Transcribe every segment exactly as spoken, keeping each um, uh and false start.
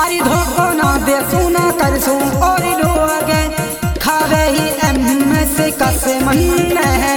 अरे धोखो ना दे सुना कर सू और लोग खावे ही एम से कस मन है।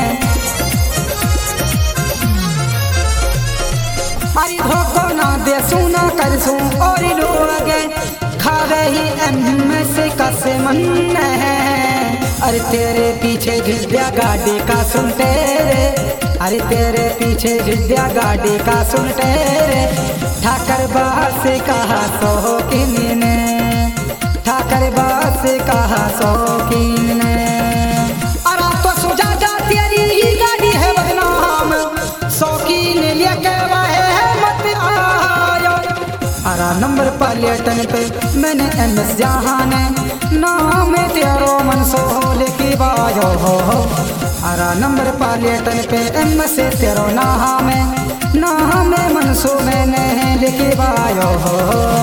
अरे धोखो ना दे सुना कर सू और लोग खावे ही एम से कस मन है। अरे तेरे पीछे जिद्या गाड़ी का सुनते रे, अरे तेरे पीछे जिद्या गाड़ी का सुनते रे। ठाकर बास से कहा शौकीन ने, ठाकर बास से कहा शौकीन ने। अरे तो सुझा जा तेरी ही गाड़ी है बदनाम, शौकीन लेके वाहे मत आयो। अरे नंबर पर्यटन पे मैंने एम एस जहाने नाम तेरो मनसोल की बायो हो। अरे नंबर पर्यटन पे एम से तेरो नाम नाम मनसो मैंने लिखी बायो हो।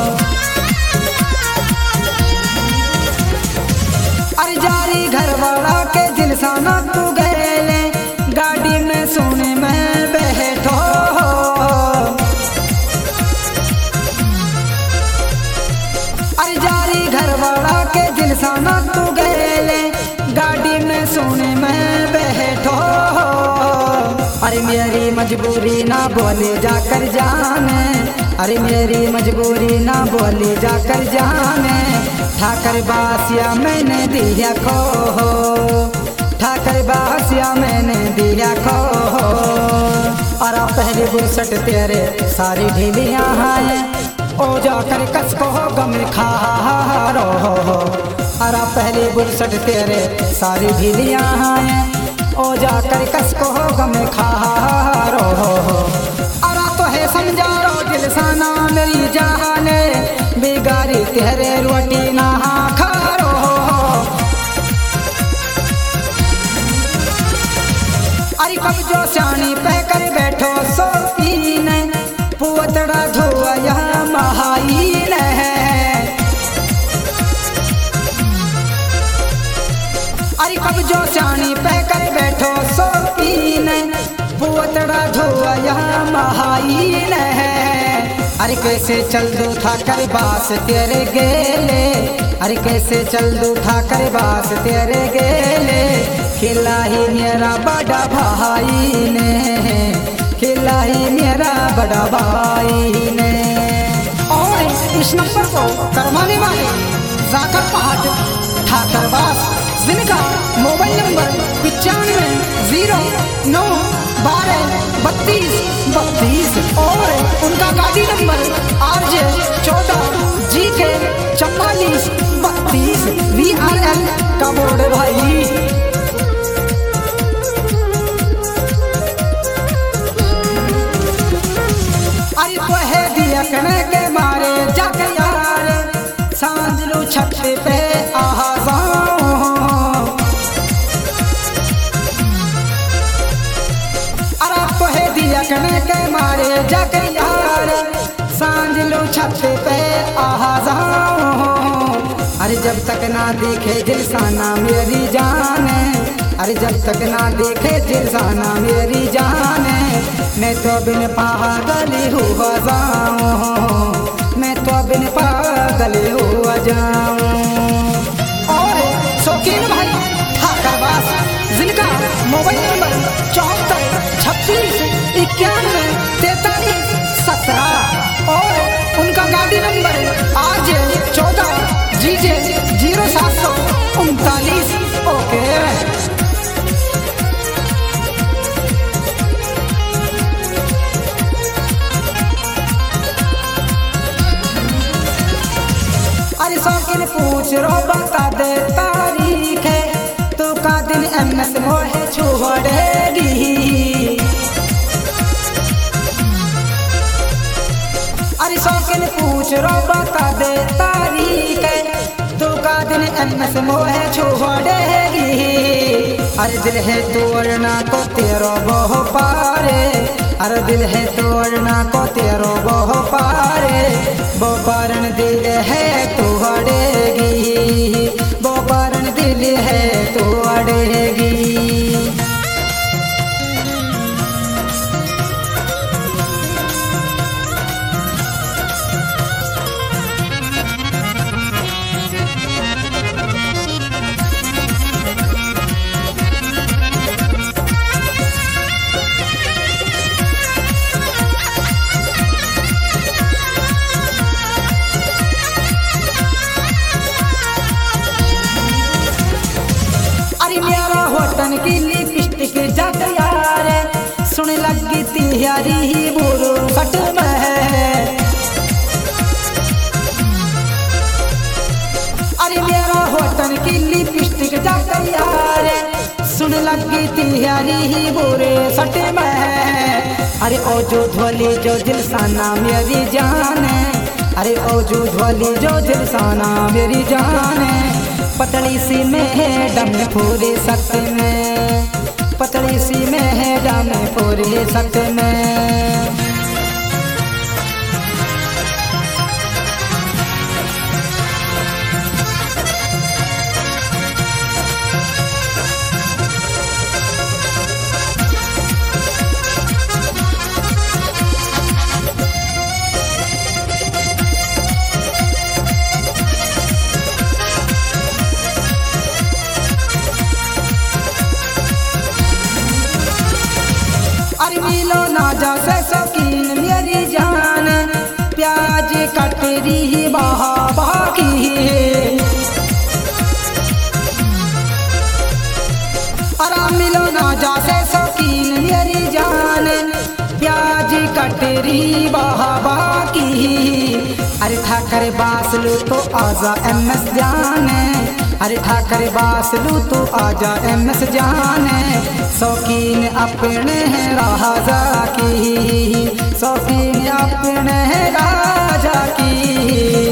अरे जारी घर वाला के दिल साना तू गए गाड़ी में सोने में बैठो। अरे जारी घर वाला के दिल साना तू गए गाड़ी में सोने में बैठो। अरे मेरी मजबूरी ना बोले जाकर जाने, अरे मेरी मजबूरी ना बोले जाकर जाने। ठाकर बासिया मैंने दिया खो, ठाकर बासिया मैंने दिया खो। अरे पहले बुरसट तेरे सारी ढीलियाँ हैं, ओ जाकर कस को गम खा रो। अरे पहले बुरसट तेरे सारी ढीलियाँ हैं, ओ जाकर कस को गम खा रो। अरे तो है समझा रो दिल साना मेरी जाने, बिगाड़ी तेरे रोटी ना खा रो। अरे कब जो शानी पे कर बैठो शौकीन, पुतड़ा धोआ यह महाईन है। अरे कब जो शानी पे कर बैठो शौकीन, पुतड़ा धोआ यह महाईन है। अरे कैसे चल दो ठाकर बास तेरे गेले, अरे कैसे चल दो ठाकर बास तेरे गेले। खिला ही मेरा बड़ा भाई ने, खिला ही मेरा बड़ा भाई ने। और इस नंबर को करवाने वाले जाकर पहाड़ ठाकर बास, जिनका मोबाइल नंबर पिचानवे जीरो नौ बारह बत्तीस बत्तीस और उनका गाड़ी नंबर आर जे चौदह जी के चौवालीस बत्तीस वी आर एल का बोर्ड भाई। अरे तो है दिया कने के मारे जाके यार, सांझ लो छत पे आहा जाओ। अरे तो है दिया कने के मारे जाके यार, सांझ लो छत पे आहा जाओ। अरे जब तक ना देखे दिल साना मेरी जाने, अरे जब तक ना देखे दिल साना मेरी जाने। मैं तो बिन पागल हुआ जाऊं, मैं तो बिन पागल हुआ जाऊं। और शौकीन भाई ठाकर बास, जिनका मोबाइल नंबर चौहत्तर छत्तीस इक्यानवे तैतालीस सत्रह और उनका गाड़ी नंबर आर जे चौदह जी जे जीरो सात सौ उनतालीस। ओके अरे शौकीन पूछ रो बता दे तारीख है, तो का दिन एम एस मोहे छोड़ेगी। अरे शौकीन पूछ रो बता दे तारीख है, तो का दिन एम एस मोहे छोड़ेगी। अरे दिल है तोड़ना को तेरो बहु पारे, अरे दिल है तोड़ना को तेरो बहु पारे। वो पारण दिल है तोड़ेगी, वो पारण दिल है तोड़ेगी। तिहारी बुरो सट में। अरे मेरा होटल की लिपस्टिक जा तैयार, सुन लगी तिहारी बुरे सट में। अरे ओ जो धोली जो दिलसाना मेरी जान, अरे ओ जो धोली जो दिलसाना मेरी जान। पतली सी मैडम पूरे सत में, पतली सी मैडम पूरे सत में। अरे मिलो ना जा से शौकीन मेरी जान, प्याज कटरी बहा बाकी। अरे मिलो ना जा से शौकीन मेरी जान, प्याज कटरी बहा बाकी। अरे ठाकर बासलू तो आजा एम एस जाने, अरे ठाकर बासलू तो आजा एम एस जाने। शौकीन अपने हैं राजा की, शौकीन अपने हैं राजा की।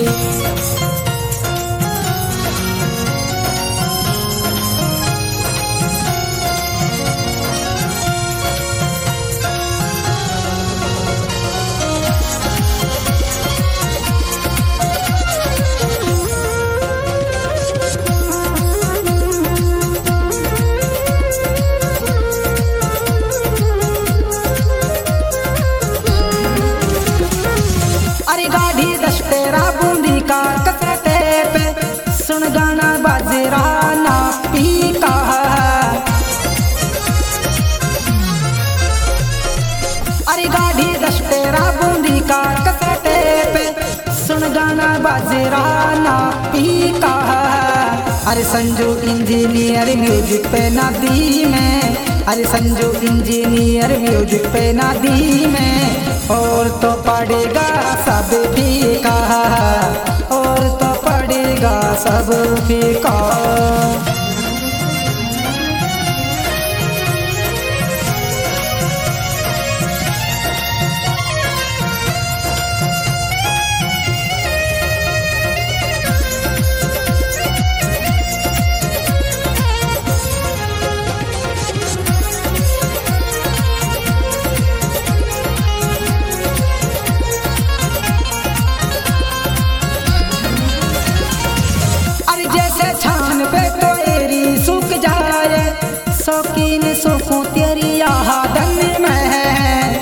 अरे गाड़ी दस तेरा बूंदी का कसरते पे, सुन गाना बाजरा ना पी का। अरे गाड़ी दस तेरा बूंदी का कसरते पे, सुन गाना बाजरा ना पी का। अरे संजू इंजीनियर म्यूजिक पे नदी में, अरे संजू इंजीनियर म्यूजिक पे नदी में। और तो पड़ेगा सब फीका, और तो पड़ेगा सब फीका। छान पे तो एरी सूख जाए, शौकीन सुखों तेरी यादन में।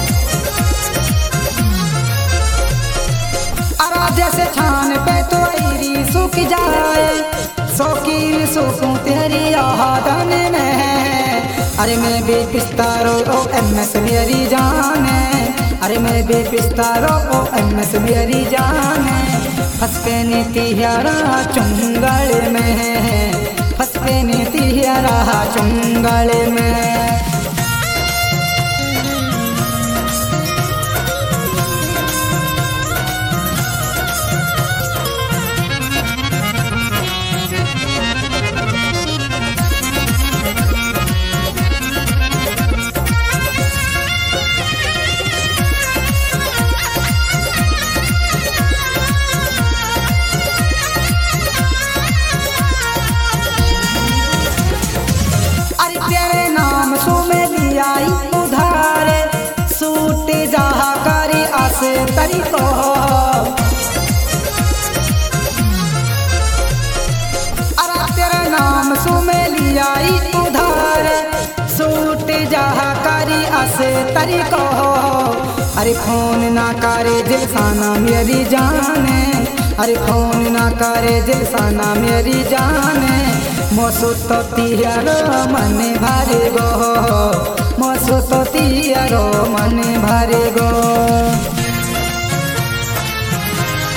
अरे जैसे छान पे तो एरी सूख जाए, शौकीन सुखों तेरी यादन में। अरे मैं बेपिस्तारो ओ एम एस मेरी जाने, अरे मैं बेपिस्तारो ओ एम एस मेरी जाने। फंस के नीतियारा चुंगल में, फंस के नीतियारा चुंगल में। तरीको अरे तेरा नाम सुमेली आई उधार, सूट जहा करी असे तरीको। अरे फोन ना करे दिलसाना मेरी जाने, अरे फोन ना करे दिलसाना मेरी जाने। मोसो तो तियारो मन भरे गो, मोसो तो तियारो मन भरे गो।